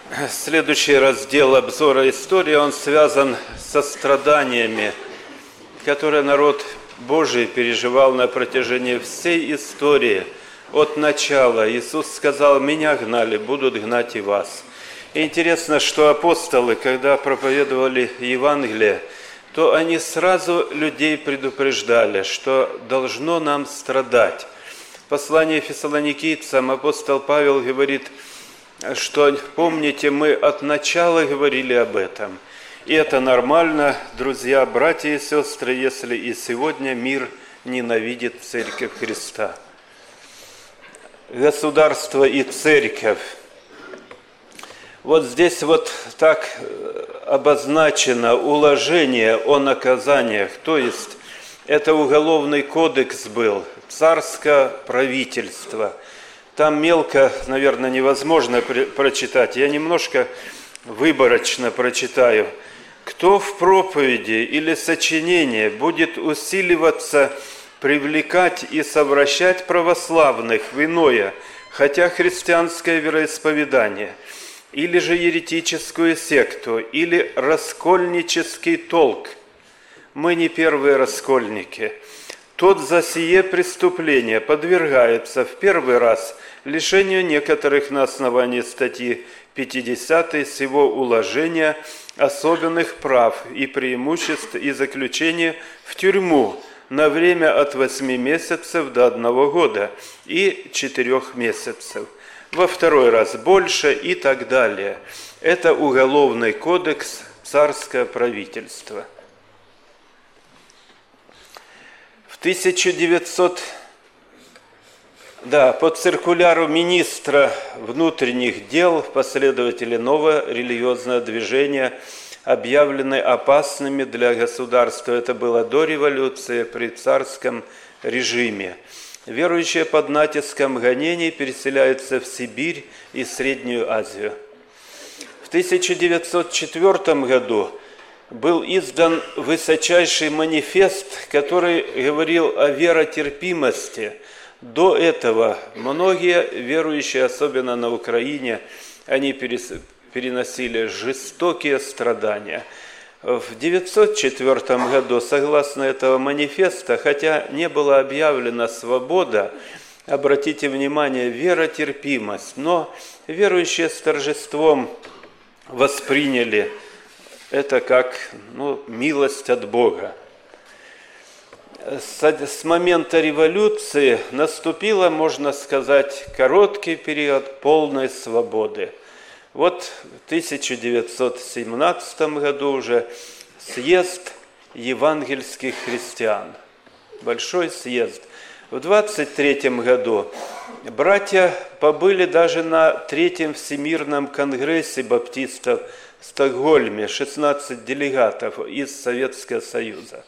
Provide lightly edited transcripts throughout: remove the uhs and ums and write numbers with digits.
Следующий раздел обзора истории, он связан со страданиями, которые народ Божий переживал на протяжении всей истории. От начала Иисус сказал: «Меня гнали, будут гнать и вас». И интересно, что апостолы, когда проповедовали Евангелие, то они сразу людей предупреждали, что должно нам страдать. В послании Фессалоникийцам апостол Павел говорит, что, помните, мы от начала говорили об этом. И это нормально, друзья, братья и сестры, если и сегодня мир ненавидит Церковь Христа. Государство и Церковь. Вот здесь вот так обозначено уложение о наказаниях, то есть это уголовный кодекс был, царское правительство. Там мелко, наверное, невозможно прочитать. Я немножко выборочно прочитаю. «Кто в проповеди или сочинении будет усиливаться, привлекать и совращать православных в иное, хотя христианское вероисповедание, или же еретическую секту, или раскольнический толк, мы не первые раскольники, тот за сие преступление подвергается в первый раз лишению некоторых на основании статьи 50 сего уложения особенных прав и преимуществ и заключения в тюрьму на время от 8 месяцев до 1 года и 4 месяцев. Во второй раз больше и так далее. Это уголовный кодекс царского правительства. По циркуляру министра внутренних дел последователи нового религиозного движения объявлены опасными для государства. Это было до революции при царском режиме. Верующие под натиском гонений переселяются в Сибирь и Среднюю Азию. В 1904 году был издан высочайший манифест, который говорил о веротерпимости. До этого многие верующие, особенно на Украине, они переносили жестокие страдания. В 1904 году, согласно этого манифеста, хотя не была объявлена свобода, обратите внимание, веротерпимость, но верующие с торжеством восприняли это как милость от Бога. С момента революции наступило, можно сказать, короткий период полной свободы. Вот в 1917 году уже съезд евангельских христиан, большой съезд. В 1923 году братья побыли даже на Третьем Всемирном конгрессе баптистов в Стокгольме, 16 делегатов из Советского Союза.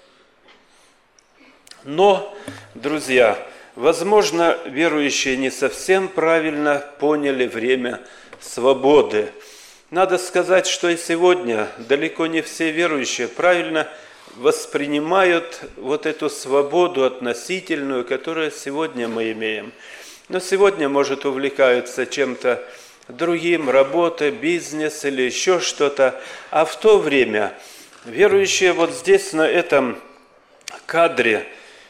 Но, друзья, возможно, верующие не совсем правильно поняли время свободы. Надо сказать, что и сегодня далеко не все верующие правильно воспринимают вот эту свободу относительную, которую сегодня мы имеем. Но сегодня, может, увлекаются чем-то другим, работой, бизнес или еще что-то. А в то время верующие вот здесь, на этом кадре,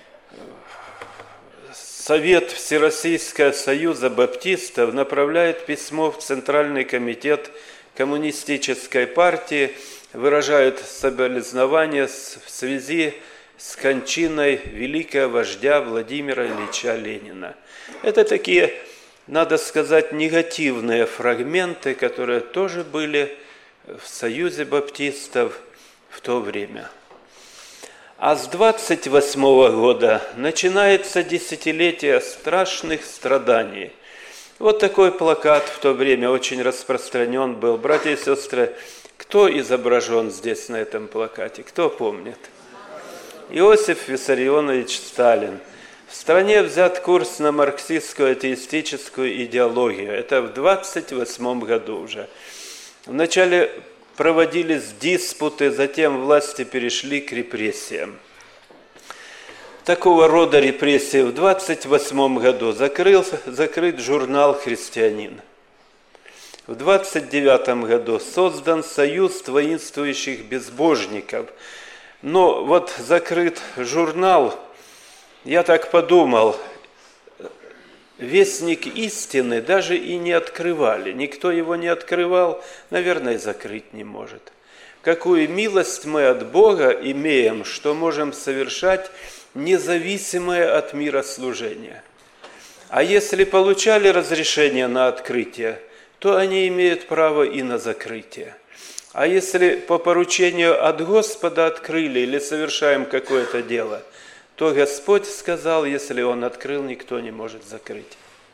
Совет Всероссийского Союза Баптистов направляет письмо в Центральный комитет Коммунистической партии, выражают соболезнования в связи с кончиной великого вождя Владимира Ильича Ленина. Это такие, надо сказать, негативные фрагменты, которые тоже были в Союзе Баптистов в то время. А с 1928 года начинается десятилетие страшных страданий. Вот такой плакат в то время очень распространен был. Братья и сестры, кто изображен здесь на этом плакате? Кто помнит? Иосиф Виссарионович Сталин. В стране взят курс на марксистскую атеистическую идеологию. Это в 1928 году уже. Вначале проводились диспуты, затем власти перешли к репрессиям. Такого рода репрессии в 1928 году закрыт журнал «Христианин». В 29 году создан союз воинствующих безбожников. Но вот закрыт журнал, я так подумал, Вестник истины даже и не открывали. Никто его не открывал, наверное, закрыть не может. Какую милость мы от Бога имеем, что можем совершать независимое от мира служение. А если получали разрешение на открытие, то они имеют право и на закрытие. А если по поручению от Господа открыли или совершаем какое-то дело, то Господь сказал, если Он открыл, никто не может закрыть.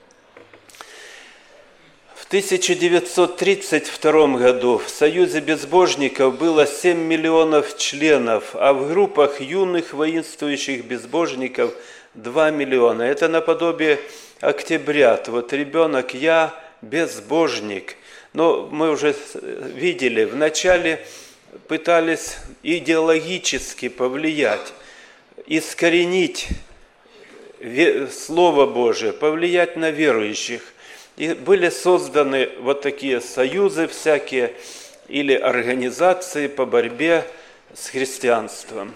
В 1932 году в Союзе безбожников было 7 миллионов членов, а в группах юных воинствующих безбожников 2 миллиона. Это наподобие октябрят. Вот ребенок, я безбожник. Но мы уже видели, вначале пытались идеологически повлиять, искоренить Слово Божие, повлиять на верующих. И были созданы вот такие союзы всякие или организации по борьбе с христианством.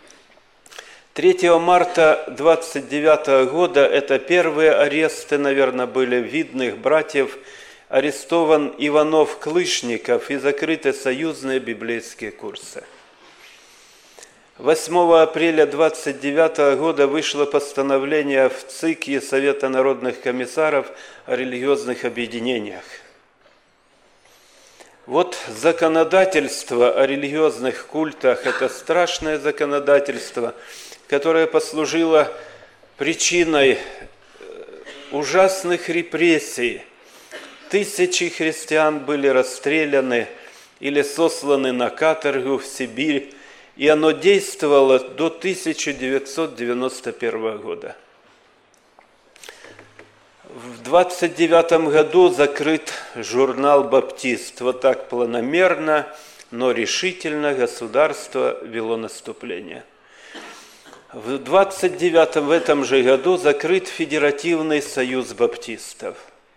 3 марта 29 года, это первые аресты, наверное, были видных братьев, арестован Иванов Клышников и закрыты союзные библейские курсы. 8 апреля 29 года вышло постановление в ЦИК и Совета народных комиссаров о религиозных объединениях. Вот законодательство о религиозных культах – это страшное законодательство, которое послужило причиной ужасных репрессий. Тысячи христиан были расстреляны или сосланы на каторгу в Сибирь, и оно действовало до 1991 года. В 1929 году закрыт журнал «Баптист». Вот так планомерно, но решительно государство вело наступление. В 1929 в этом же году закрыт Федеративный союз баптистов.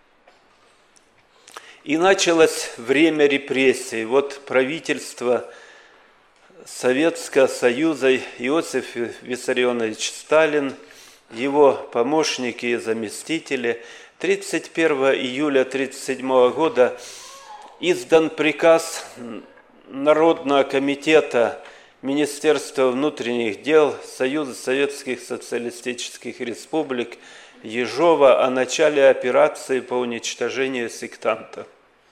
И началось время репрессий. Вот правительство Советского Союза, Иосиф Виссарионович Сталин, его помощники и заместители, 31 июля 1937 года издан приказ Народного комитета Министерства внутренних дел Союза Советских Социалистических Республик Ежова о начале операции по уничтожению сектантов.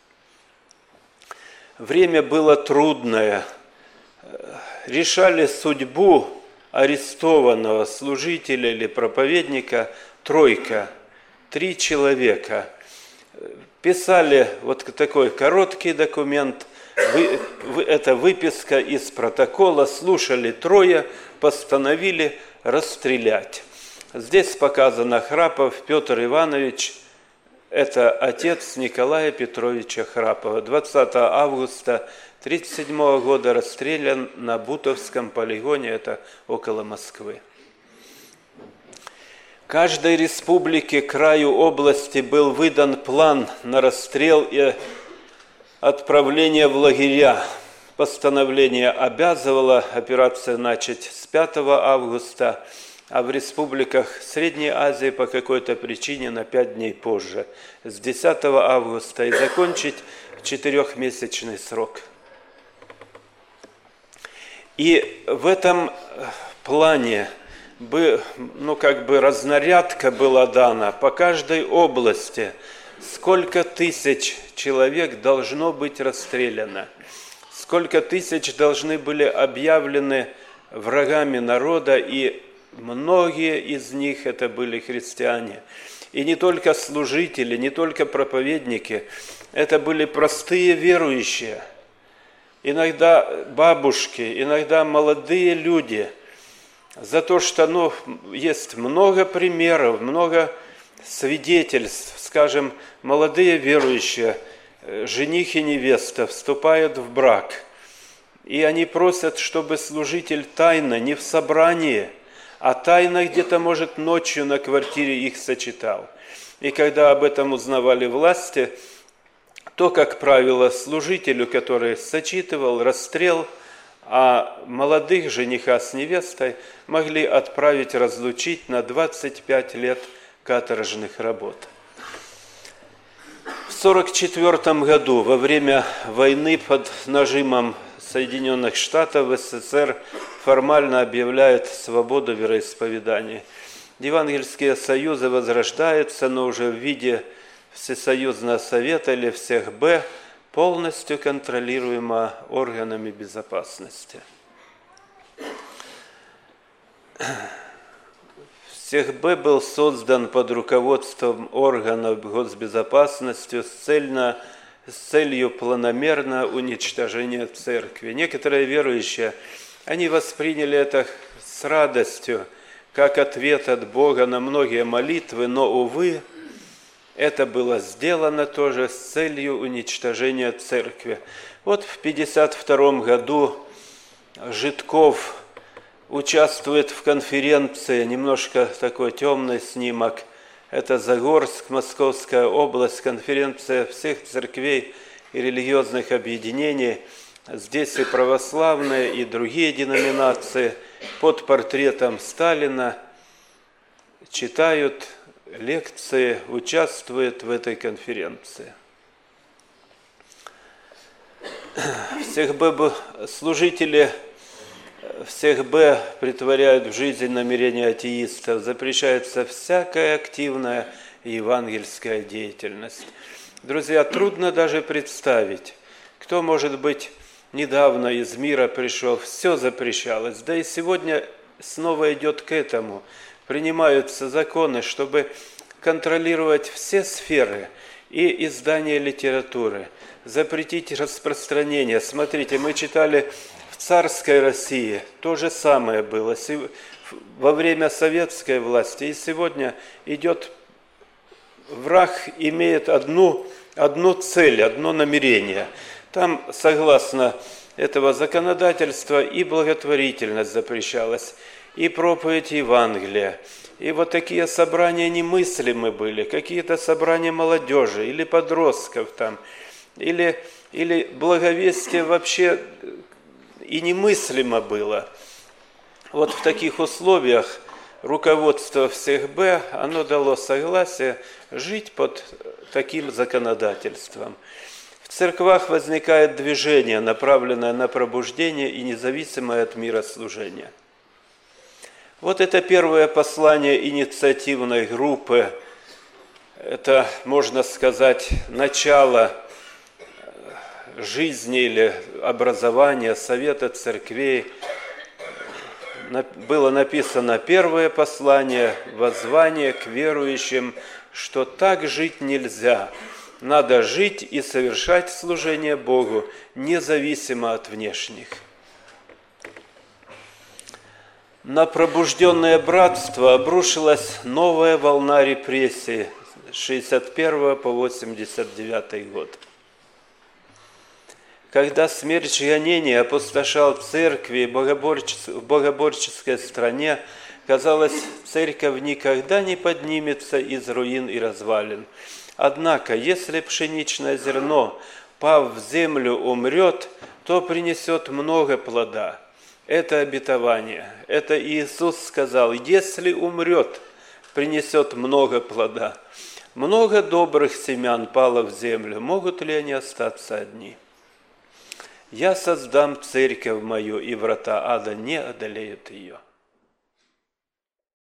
Время было трудное. Решали судьбу арестованного служителя или проповедника тройка, 3 человека. Писали вот такой короткий документ, это выписка из протокола, слушали 3, постановили расстрелять. Здесь показано Храпов Петр Иванович, это отец Николая Петровича Храпова. 20 августа 1937 года расстрелян на Бутовском полигоне, это около Москвы. Каждой республике, краю, области был выдан план на расстрел и отправление в лагеря. Постановление обязывало операцию начать с 5 августа, а в республиках Средней Азии по какой-то причине на 5 дней позже, с 10 августа, и закончить в 4-месячный срок. И в этом плане разнарядка была дана по каждой области, сколько тысяч человек должно быть расстреляно, сколько тысяч должны были объявлены врагами народа, и многие из них это были христиане. И не только служители, не только проповедники, это были простые верующие. Иногда бабушки, иногда молодые люди, за то, что есть много примеров, много свидетельств, скажем, молодые верующие, жених и невеста вступают в брак, и они просят, чтобы служитель тайно, не в собрании, а тайно где-то, может, ночью на квартире их сочетал. И когда об этом узнавали власти, то, как правило, служителю, который сочитывал, расстрел, а молодых жениха с невестой могли отправить разлучить на 25 лет каторжных работ. В 1944 году, во время войны под нажимом Соединенных Штатов, СССР формально объявляет свободу вероисповедания. Евангельские союзы возрождаются, но уже в виде Всесоюзного совета или всех-Б, полностью контролируемо органами безопасности. Всех-Б был создан под руководством органов госбезопасности с целью планомерного уничтожения церкви. Некоторые верующие, они восприняли это с радостью, как ответ от Бога на многие молитвы, но, увы, это было сделано тоже с целью уничтожения церкви. Вот в 1952 году Житков участвует в конференции, немножко такой темный снимок, это Загорск, Московская область, конференция всех церквей и религиозных объединений. Здесь и православные, и другие деноминации под портретом Сталина читают лекции, участвуют в этой конференции. Служители всех-Б притворяют в жизнь намерения атеистов, запрещается всякая активная евангельская деятельность. Друзья, трудно даже представить, кто, может быть, недавно из мира пришел, все запрещалось, да и сегодня снова идет к этому. Принимаются законы, чтобы контролировать все сферы и издание литературы, запретить распространение. Смотрите, мы читали в царской России, то же самое было во время советской власти, и сегодня идет враг, имеет одну цель, одно намерение. Там, согласно этого законодательства, и благотворительность запрещалась, и проповедь Евангелия. И вот такие собрания немыслимы были, какие-то собрания молодежи или подростков там, или благовестие вообще и немыслимо было. Вот в таких условиях руководство всех-Б, оно дало согласие жить под таким законодательством. В церквах возникает движение, направленное на пробуждение и независимое от мира служение. Вот это первое послание инициативной группы, это, можно сказать, начало жизни или образования Совета церквей. Было написано первое послание, воззвание к верующим, что так жить нельзя. Надо жить и совершать служение Богу, независимо от внешних. На пробужденное братство обрушилась новая волна репрессий с 61 по 89 год. Когда смерть и гонение опустошал церкви в богоборческой стране, казалось, церковь никогда не поднимется из руин и развалин. Однако, если пшеничное зерно, пав в землю, умрет, то принесет много плода. Это обетование. Это Иисус сказал, если умрет, принесет много плода. Много добрых семян пало в землю, могут ли они остаться одни? Я создам церковь мою, и врата ада не одолеют ее.